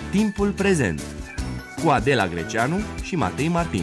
Timpul prezent cu Adela Greceanu și Matei Martin.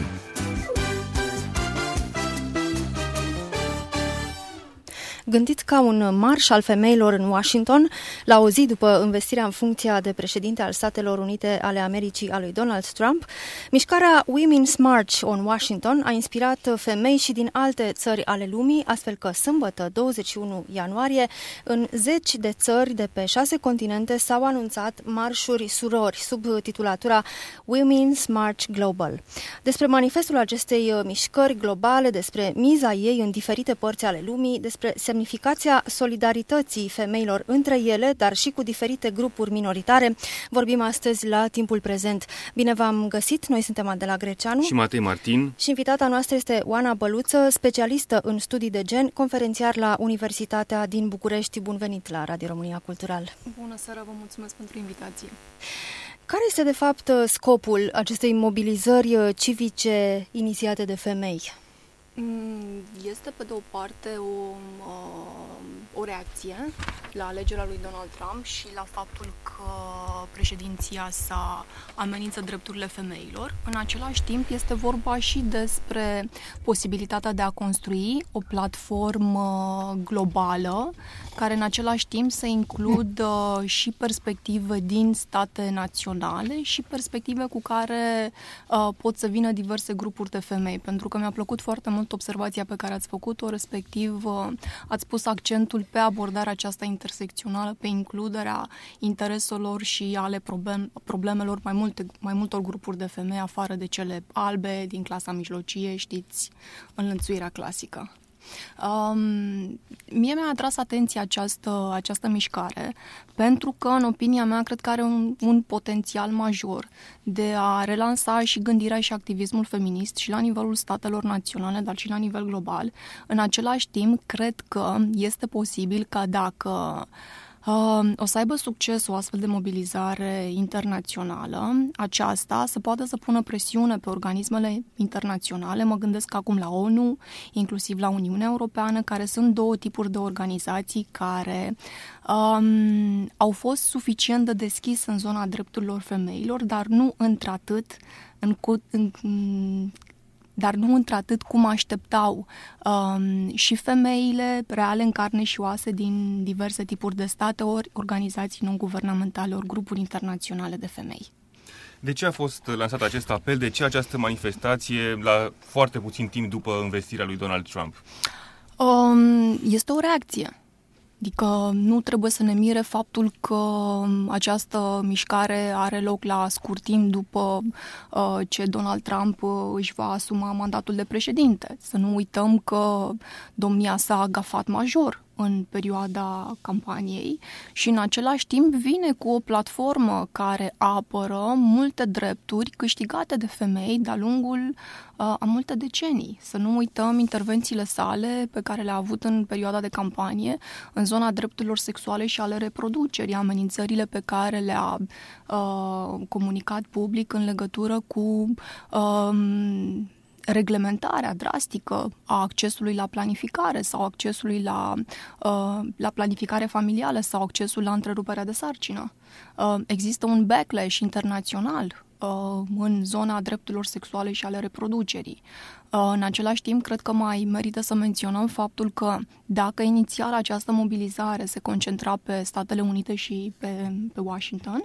Gândit ca un marș al femeilor în Washington, la o zi după învestirea în funcția de președinte al Statelor Unite ale Americii a lui Donald Trump, mișcarea Women's March on Washington a inspirat femei și din alte țări ale lumii, astfel că sâmbătă, 21 ianuarie, în 10 de țări de pe 6 continente s-au anunțat marșuri surori sub titulatura Women's March Global. Despre manifestul acestei mișcări globale, despre miza ei în diferite părți ale lumii, despre semnificația solidarității femeilor între ele, dar și cu diferite grupuri minoritare, vorbim astăzi la Timpul Prezent. Bine v-am găsit, noi suntem Adela Greceanu și Matei Martin și invitata noastră este Oana Băluță, specialistă în studii de gen, conferențiar la Universitatea din București. Bun venit la Radio România Cultural! Bună seara, vă mulțumesc pentru invitație! Care este de fapt scopul acestei mobilizări civice inițiate de femei? Este, pe de o parte, o reacție la alegerea lui Donald Trump și la faptul că președinția sa amenință drepturile femeilor. În același timp, este vorba și despre posibilitatea de a construi o platformă globală care în același timp să includă și perspective din state naționale și perspective cu care pot să vină diverse grupuri de femei. Pentru că mi-a plăcut foarte mult observația pe care ați făcut-o, respectiv ați pus accentul pe abordarea aceasta intersecțională, pe includerea intereselor și ale problemelor mai multor grupuri de femei, afară de cele albe din clasa mijlocie, știți, înlănțuirea clasică. Mie mi-a atras atenția această mișcare pentru că, în opinia mea, cred că are un potențial major de a relansa și gândirea și activismul feminist și la nivelul statelor naționale, dar și la nivel global. În același timp, cred că este posibil ca dacă o să aibă succes o astfel de mobilizare internațională, aceasta să poată să pună presiune pe organismele internaționale, mă gândesc acum la ONU, inclusiv la Uniunea Europeană, care sunt două tipuri de organizații care au fost suficient de deschise în zona drepturilor femeilor, dar nu într-atât cum așteptau și femeile reale în carne și oase din diverse tipuri de state, ori organizații non-guvernamentale, ori grupuri internaționale de femei. De ce a fost lansat acest apel? De ce această manifestație la foarte puțin timp după învestirea lui Donald Trump? Este o reacție. Adică nu trebuie să ne mire faptul că această mișcare are loc la scurt timp după ce Donald Trump își va asuma mandatul de președinte. Să nu uităm că domnia sa a gafat major în perioada campaniei și în același timp vine cu o platformă care apără multe drepturi câștigate de femei de-a lungul a multe decenii. Să nu uităm intervențiile sale pe care le-a avut în perioada de campanie în zona drepturilor sexuale și ale reproducerii, amenințările pe care le-a comunicat public în legătură cu reglementarea drastică a accesului la planificare sau accesului la planificare familială sau accesul la întreruperea de sarcină. Există un backlash internațional în zona drepturilor sexuale și ale reproducerii. În același timp, cred că mai merită să menționăm faptul că dacă inițial această mobilizare se concentra pe Statele Unite și pe Washington,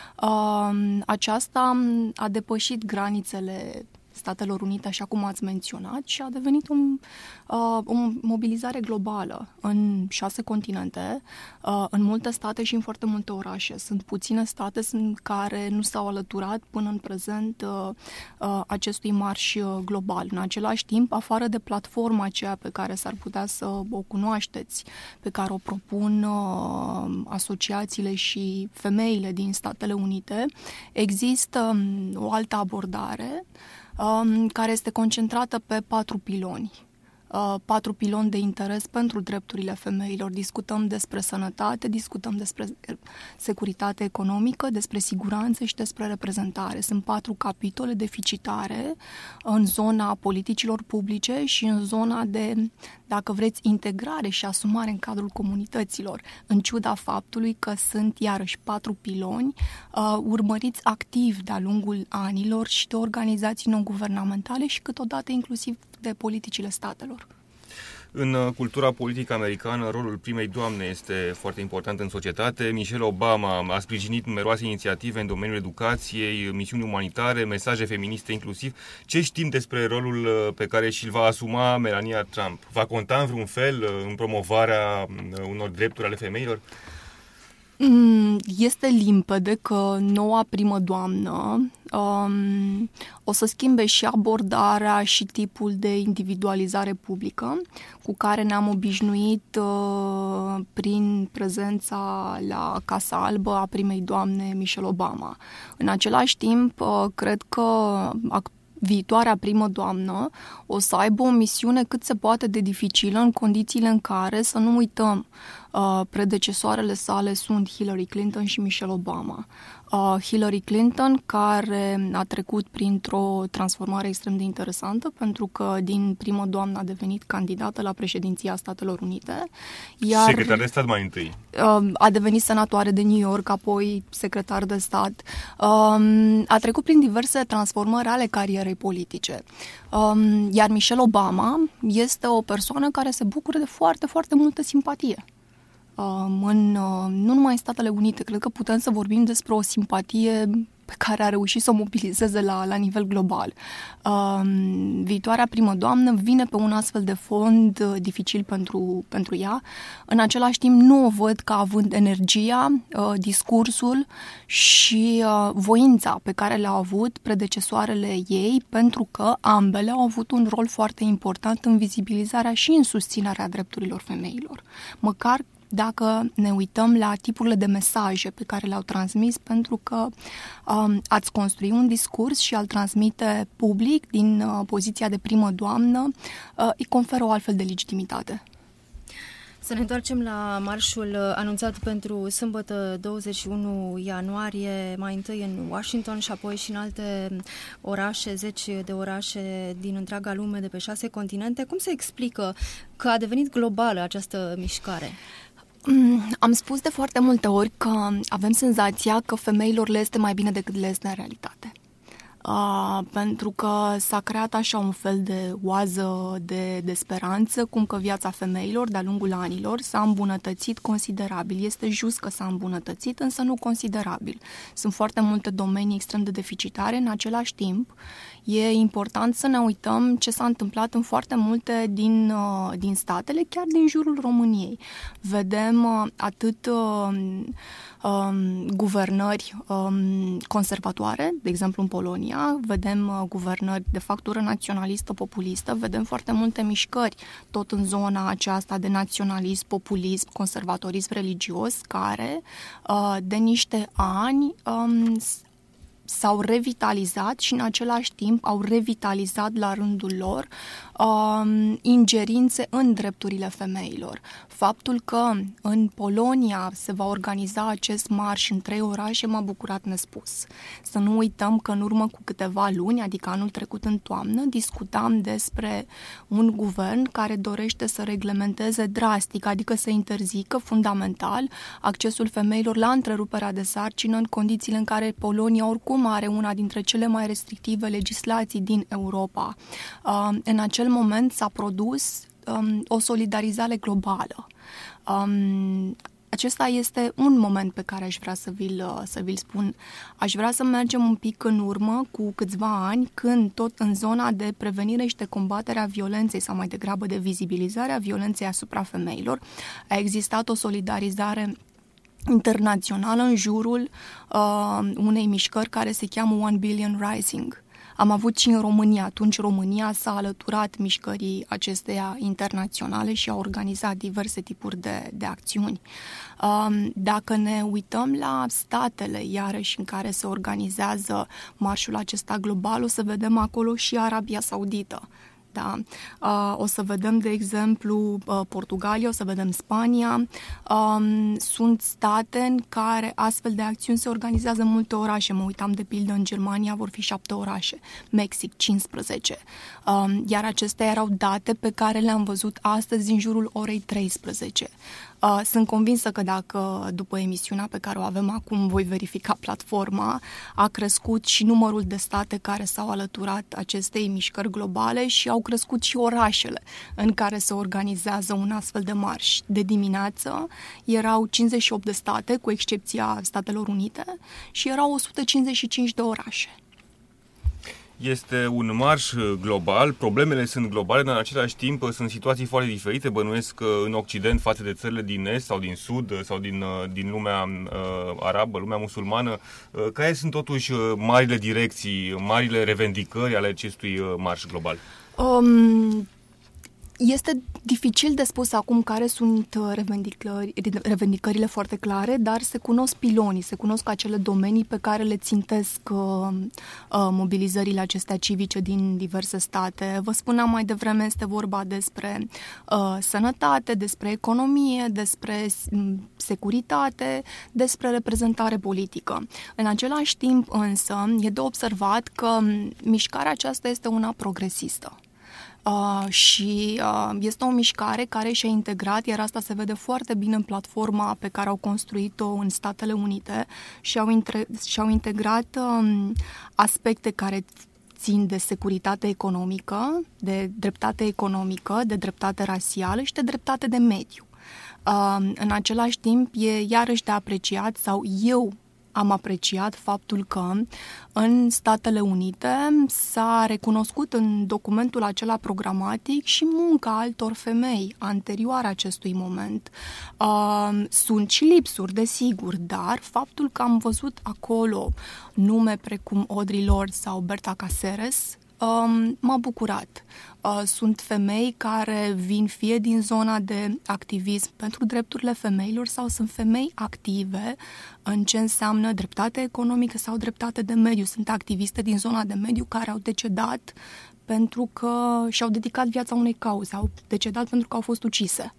aceasta a depășit granițele Statelor Unite, așa cum ați menționat, și a devenit o mobilizare globală în 6 continente, în multe state și în foarte multe orașe. Sunt puține state care nu s-au alăturat până în prezent acestui marș global. În același timp, afară de platforma aceea pe care s-ar putea să o cunoașteți, pe care o propun asociațiile și femeile din Statele Unite, există o altă abordare care este concentrată pe 4 piloni. 4 piloni de interes pentru drepturile femeilor. Discutăm despre sănătate, discutăm despre securitate economică, despre siguranță și despre reprezentare. Sunt 4 capitole deficitare în zona politicilor publice și în zona de dacă vreți, integrare și asumare în cadrul comunităților, în ciuda faptului că sunt iarăși 4 piloni urmăriți activ de-a lungul anilor și de organizații non-guvernamentale și câteodată inclusiv de politicile statelor. În cultura politică americană, rolul primei doamne este foarte important în societate. Michelle Obama a sprijinit numeroase inițiative în domeniul educației, misiuni umanitare, mesaje feministe inclusiv. Ce știm despre rolul pe care și-l va asuma Melania Trump? Va conta în vreun fel în promovarea unor drepturi ale femeilor? Este limpede că noua primă doamnă o să schimbe și abordarea și tipul de individualizare publică cu care ne-am obișnuit prin prezența la Casa Albă a primei doamne Michelle Obama. În același timp, cred că viitoarea primă doamnă o să aibă o misiune cât se poate de dificilă în condițiile în care, să nu uităm, predecesoarele sale sunt Hillary Clinton și Michelle Obama. Hillary Clinton, care a trecut printr-o transformare extrem de interesantă, pentru că din primă doamnă a devenit candidată la președinția Statelor Unite. Iar secretar de stat mai întâi. A devenit senatoare de New York, apoi secretar de stat. A trecut prin diverse transformări ale carierei politice. Iar Michelle Obama este o persoană care se bucură de foarte, foarte multă simpatie. Nu numai în Statele Unite, cred că putem să vorbim despre o simpatie pe care a reușit să o mobilizeze la nivel global. Viitoarea primă doamnă vine pe un astfel de fond dificil pentru ea. În același timp nu o văd ca având energia, discursul și voința pe care le-au avut predecesoarele ei, pentru că ambele au avut un rol foarte important în vizibilizarea și în susținerea drepturilor femeilor. Măcar dacă ne uităm la tipurile de mesaje pe care le-au transmis, pentru că ați construi un discurs și a-l transmite public din poziția de primă doamnă, îi conferă o altfel de legitimitate. Să ne întoarcem la marșul anunțat pentru sâmbătă 21 ianuarie, mai întâi în Washington și apoi și în alte orașe, 10 de orașe din întreaga lume, de pe 6 continente. Cum se explică că a devenit globală această mișcare? Am spus de foarte multe ori că avem senzația că femeilor le este mai bine decât le este în realitate. Pentru că s-a creat așa un fel de oază de speranță, cum că viața femeilor de-a lungul anilor s-a îmbunătățit considerabil. Este just că s-a îmbunătățit, însă nu considerabil. Sunt foarte multe domenii extrem de deficitare. În același timp, e important să ne uităm ce s-a întâmplat în foarte multe din statele, chiar din jurul României. Vedem atât guvernări conservatoare, de exemplu în Polonia, vedem guvernări de factură naționalistă, populistă, vedem foarte multe mișcări tot în zona aceasta de naționalism, populism, conservatorism religios, care de niște ani s-au revitalizat și în același timp au revitalizat la rândul lor ingerințe în drepturile femeilor. Faptul că în Polonia se va organiza acest marș în 3 orașe m-a bucurat nespus. Să nu uităm că în urmă cu câteva luni, adică anul trecut în toamnă, discutam despre un guvern care dorește să reglementeze drastic, adică să interzică fundamental accesul femeilor la întreruperea de sarcină în condițiile în care Polonia oricum are una dintre cele mai restrictive legislații din Europa. În acel moment s-a produs o solidarizare globală. Acesta este un moment pe care aș vrea să vi-l spun. Aș vrea să mergem un pic în urmă, cu câțiva ani, când tot în zona de prevenire și de combatere a violenței, sau mai degrabă de vizibilizare a violenței asupra femeilor, a existat o solidarizare internațională în jurul unei mișcări care se cheamă One Billion Rising. Am avut și în România. Atunci România s-a alăturat mișcării acesteia internaționale și a organizat diverse tipuri de acțiuni. Dacă ne uităm la statele, iarăși, în care se organizează marșul acesta global, o să vedem acolo și Arabia Saudită. Da? O să vedem, de exemplu, Portugalia, o să vedem Spania. Sunt state în care astfel de acțiuni se organizează în multe orașe. Mă uitam, de pildă, în Germania vor fi 7 orașe, Mexic 15. Iar acestea erau date pe care le-am văzut astăzi în jurul orei 13. Sunt convinsă că dacă, după emisiunea pe care o avem acum, voi verifica platforma, a crescut și numărul de state care s-au alăturat acestei mișcări globale și au crescut și orașele în care se organizează un astfel de marș. De dimineață erau 58 de state, cu excepția Statelor Unite, și erau 155 de orașe. Este un marș global, problemele sunt globale, dar în același timp sunt situații foarte diferite. Bănuiesc că în Occident față de țările din Est sau din Sud sau din lumea arabă, lumea musulmană. Care sunt totuși marile direcții, marile revendicări ale acestui marș global? Este dificil de spus acum care sunt revendicările foarte clare, dar se cunosc pilonii, se cunosc acele domenii pe care le țintesc mobilizările acestea civice din diverse state. Vă spuneam mai devreme, este vorba despre sănătate, despre economie, despre securitate, despre reprezentare politică. În același timp însă e de observat că mișcarea aceasta este una progresistă. Și este o mișcare care și-a integrat, iar asta se vede foarte bine în platforma pe care au construit-o în Statele Unite, și-au integrat aspecte care țin de securitate economică, de dreptate economică, de dreptate rasială și de dreptate de mediu. În același timp, e iarăși de apreciat, sau eu am apreciat faptul că în Statele Unite s-a recunoscut în documentul acela programatic și munca altor femei anterioare acestui moment. Sunt și lipsuri, desigur, dar faptul că am văzut acolo nume precum Audre Lorde sau Berta Cáceres m-a bucurat. Sunt femei care vin fie din zona de activism pentru drepturile femeilor sau sunt femei active în ce înseamnă dreptate economică sau dreptate de mediu. Sunt activiste din zona de mediu care au decedat pentru că și-au dedicat viața unei cauze, au decedat pentru că au fost ucise.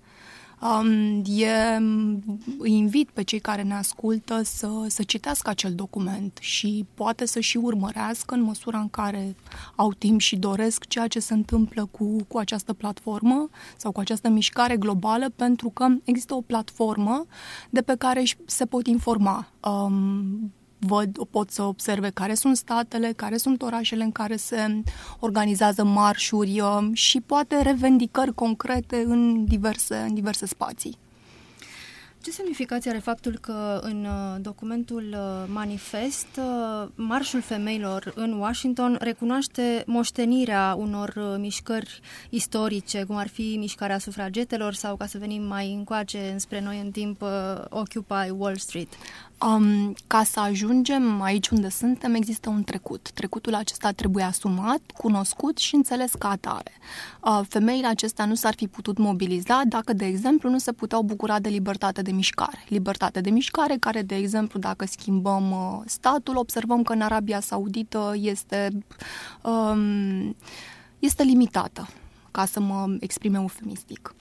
Îi invit pe cei care ne ascultă să citească acel document și poate să și urmărească în măsura în care au timp și doresc ceea ce se întâmplă cu această platformă sau cu această mișcare globală, pentru că există o platformă de pe care se pot informa. Pot să observe care sunt statele, care sunt orașele în care se organizează marșuri și poate revendicări concrete în diverse spații. Ce semnificație are faptul că în documentul manifest Marșul Femeilor în Washington recunoaște moștenirea unor mișcări istorice, cum ar fi mișcarea sufragetelor sau, ca să venim mai încoace înspre noi în timp, Occupy Wall Street? Ca să ajungem aici unde suntem, există un trecut. Trecutul acesta trebuie asumat, cunoscut și înțeles ca atare. Femeile acestea nu s-ar fi putut mobiliza dacă, de exemplu, nu se puteau bucura de libertate de mișcare. Libertate de mișcare care, de exemplu, dacă schimbăm statul, observăm că în Arabia Saudită este limitată, ca să mă exprim eufemistic.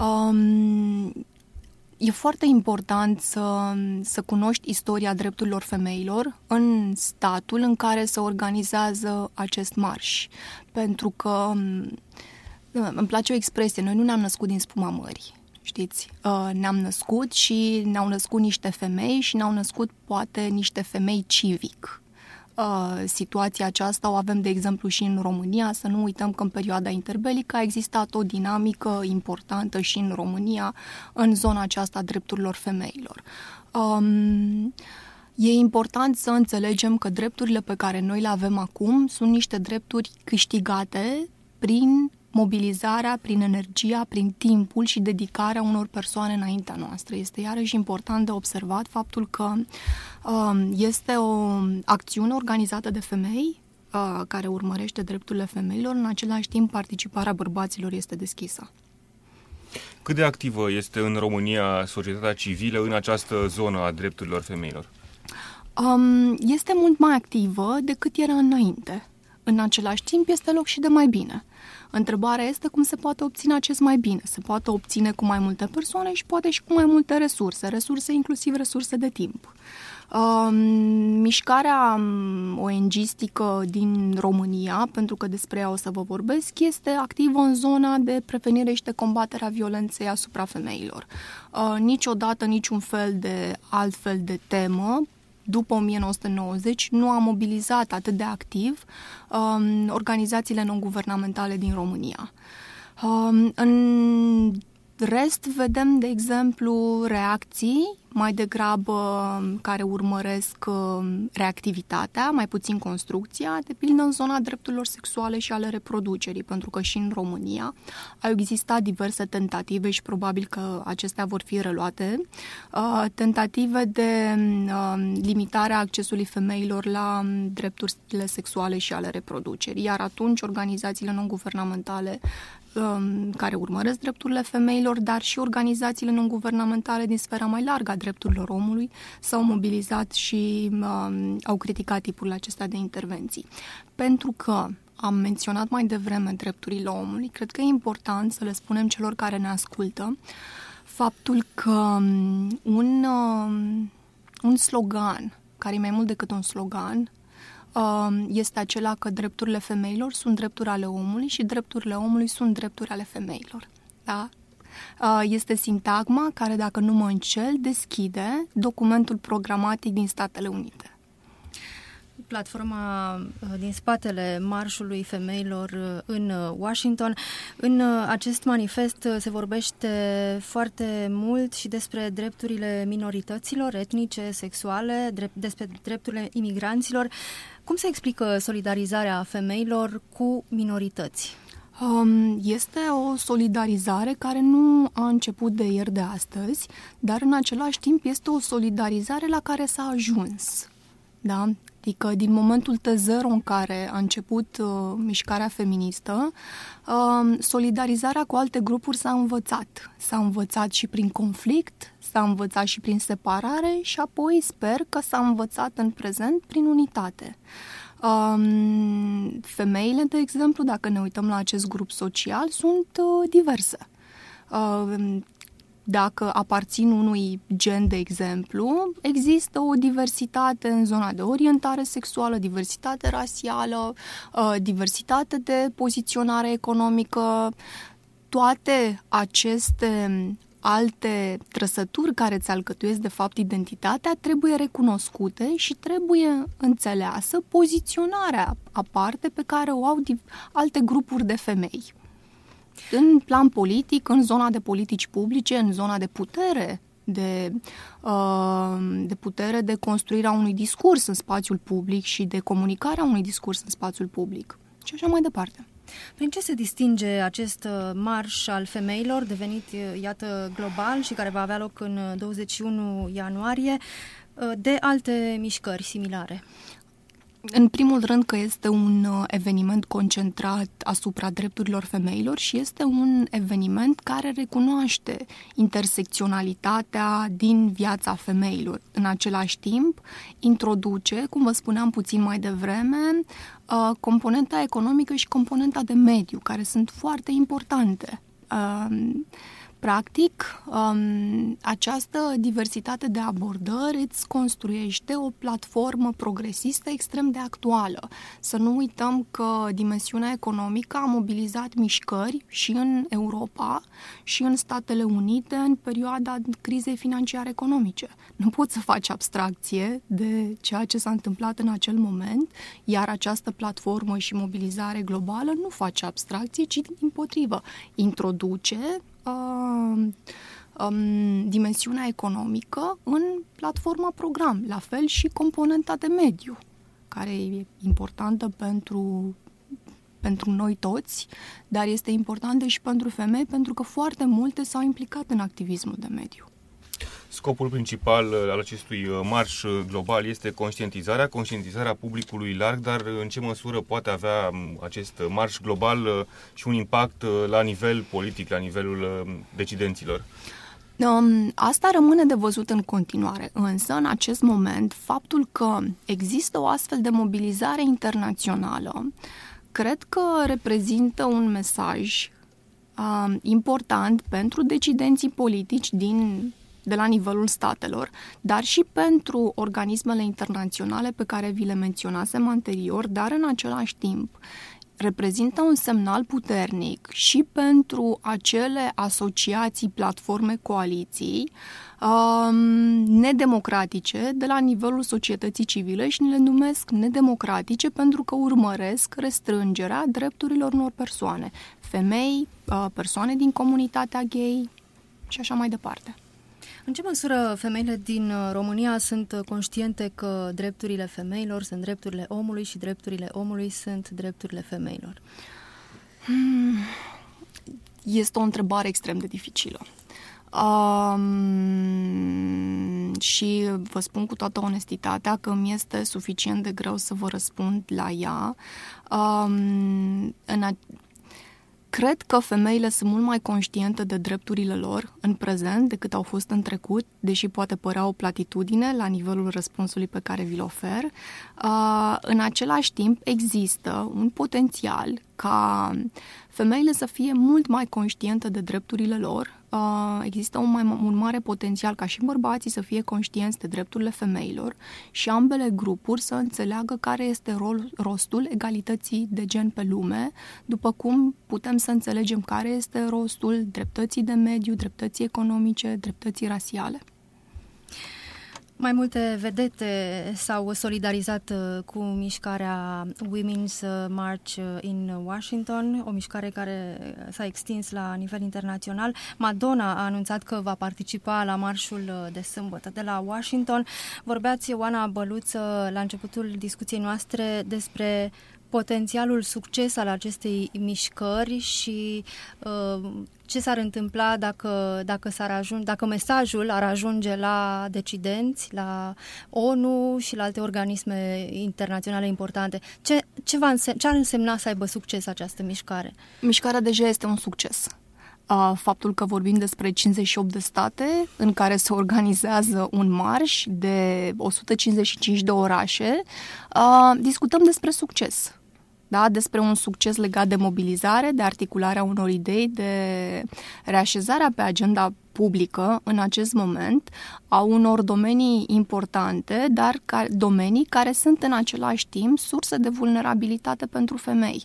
E foarte important să cunoști istoria drepturilor femeilor în statul în care se organizează acest marș. Pentru că îmi place o expresie, noi nu ne-am născut din spuma mării, știți? Ne-am născut și ne-au născut niște femei și ne-au născut poate niște femei civic. Situația aceasta o avem, de exemplu, și în România. Să nu uităm că în perioada interbelică a existat o dinamică importantă și în România în zona aceasta a drepturilor femeilor. E important să înțelegem că drepturile pe care noi le avem acum sunt niște drepturi câștigate prin mobilizarea, prin energia, prin timpul și dedicarea unor persoane înaintea noastră. Este iarăși important de observat faptul că este o acțiune organizată de femei care urmărește drepturile femeilor, în același timp participarea bărbaților este deschisă. Cât de activă este în România societatea civilă în această zonă a drepturilor femeilor? Este mult mai activă decât era înainte. În același timp este loc și de mai bine. Întrebarea este cum se poate obține acest mai bine. Se poate obține cu mai multe persoane și poate și cu mai multe resurse, inclusiv resurse de timp. Mișcarea ONG-stică din România, pentru că despre ea o să vă vorbesc, este activă în zona de prevenire și de combatere a violenței asupra femeilor. Niciodată niciun fel de altfel de temă după 1990 nu a mobilizat atât de activ organizațiile non-guvernamentale din România. În rest, vedem, de exemplu, reacții mai degrabă care urmăresc reactivitatea, mai puțin construcția, de pildă în zona drepturilor sexuale și ale reproducerii, pentru că și în România au existat diverse tentative și probabil că acestea vor fi reluate, tentative de limitare a accesului femeilor la drepturile sexuale și ale reproducerii, iar atunci organizațiile non-guvernamentale care urmăresc drepturile femeilor, dar și organizațiile non-guvernamentale din sfera mai largă a drepturilor omului s-au mobilizat și au criticat tipurile acestea de intervenții. Pentru că am menționat mai devreme drepturile omului, cred că e important să le spunem celor care ne ascultă faptul că un slogan, care e mai mult decât un slogan, este acela că drepturile femeilor sunt drepturi ale omului și drepturile omului sunt drepturi ale femeilor. Da? Este sintagma care, dacă nu mă înșel, deschide documentul programatic din Statele Unite. Platforma din spatele Marșului Femeilor în Washington. În acest manifest se vorbește foarte mult și despre drepturile minorităților etnice, sexuale, despre drepturile imigranților. Cum se explică solidarizarea femeilor cu minorități? Este o solidarizare care nu a început de ieri de astăzi, dar în același timp este o solidarizare la care s-a ajuns. Da? Adică din momentul T0 în care a început mișcarea feministă, solidarizarea cu alte grupuri s-a învățat. S-a învățat și prin conflict, s-a învățat și prin separare și apoi sper că s-a învățat în prezent prin unitate. Femeile, de exemplu, dacă ne uităm la acest grup social, sunt diverse. Dacă aparțin unui gen, de exemplu, există o diversitate în zona de orientare sexuală, diversitate rasială, diversitate de poziționare economică. Toate aceste alte trăsături care îți alcătuiesc de fapt identitatea trebuie recunoscute și trebuie înțeleasă poziționarea aparte pe care o au alte grupuri de femei. În plan politic, în zona de politici publice, în zona de putere, de putere de construirea unui discurs în spațiul public și de comunicarea unui discurs în spațiul public și așa mai departe. Prin ce se distinge acest marș al femeilor, devenit, iată, global și care va avea loc în 21 ianuarie, de alte mișcări similare? În primul rând că este un eveniment concentrat asupra drepturilor femeilor și este un eveniment care recunoaște intersecționalitatea din viața femeilor. În același timp, introduce, cum vă spuneam puțin mai devreme, componenta economică și componenta de mediu, care sunt foarte importante. Practic, această diversitate de abordări îți construiește o platformă progresistă extrem de actuală. Să nu uităm că dimensiunea economică a mobilizat mișcări și în Europa și în Statele Unite în perioada crizei financiare economice. Nu poți să faci abstracție de ceea ce s-a întâmplat în acel moment, iar această platformă și mobilizare globală nu face abstracție, ci dimpotrivă introduce dimensiunea economică în platforma program, la fel și componenta de mediu, care e importantă pentru noi toți, dar este importantă și pentru femei, pentru că foarte multe s-au implicat în activismul de mediu. Scopul principal al acestui marș global este conștientizarea publicului larg, dar în ce măsură poate avea acest marș global și un impact la nivel politic, la nivelul decidenților? Asta rămâne de văzut în continuare, însă în acest moment faptul că există o astfel de mobilizare internațională Cred că reprezintă un mesaj important pentru decidenții politici de la nivelul statelor, dar și pentru organismele internaționale pe care vi le menționasem anterior, dar în același timp reprezintă un semnal puternic și pentru acele asociații, platforme, coaliții nedemocratice de la nivelul societății civile, și le numesc nedemocratice pentru că urmăresc restrângerea drepturilor unor persoane, femei, persoane din comunitatea gay și așa mai departe. În ce măsură femeile din România sunt conștiente că drepturile femeilor sunt drepturile omului și drepturile omului sunt drepturile femeilor? Este o întrebare extrem de dificilă. Și vă spun cu toată onestitatea că îmi este suficient de greu să vă răspund la ea. Cred că femeile sunt mult mai conștiente de drepturile lor în prezent decât au fost în trecut, deși poate părea o platitudine la nivelul răspunsului pe care vi-l ofer. În același timp, există un potențial ca femeile să fie mult mai conștiente de drepturile lor. Există un mare potențial ca și bărbații să fie conștienți de drepturile femeilor și ambele grupuri să înțeleagă care este rostul egalității de gen pe lume, după cum putem să înțelegem care este rostul dreptății de mediu, dreptății economice, dreptății rasiale. Mai multe vedete s-au solidarizat cu mișcarea Women's March in Washington, o mișcare care s-a extins la nivel internațional. Madonna a anunțat că va participa la marșul de sâmbătă de la Washington. Vorbeați, Oana Băluță, la începutul discuției noastre despre potențialul succes al acestei mișcări și ce s-ar întâmpla dacă mesajul ar ajunge la decidenți, la ONU și la alte organisme internaționale importante. Ce ar însemna să aibă succes această mișcare? Mișcarea deja este un succes. Faptul că vorbim despre 58 de state în care se organizează un marș de 155 de orașe, discutăm despre succes. Da? Despre un succes legat de mobilizare, de articularea unor idei, de reașezarea pe agenda publică în acest moment a unor domenii importante, dar domenii care sunt în același timp surse de vulnerabilitate pentru femei.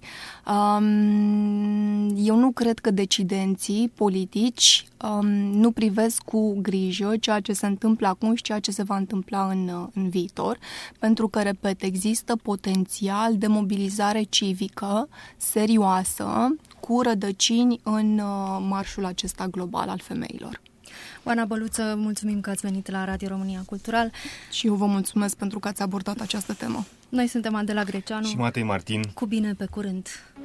Eu nu cred că decidenții politici nu privesc cu grijă ceea ce se întâmplă acum și ceea ce se va întâmpla în viitor, pentru că, repet, există potențial de mobilizare civică serioasă, cu rădăcini în marșul acesta global al femeilor. Oana Băluță, mulțumim că ați venit la Radio România Cultural. Și eu vă mulțumesc pentru că ați abordat această temă. Noi suntem Adela Greceanu și Matei Martin. Cu bine, pe curând!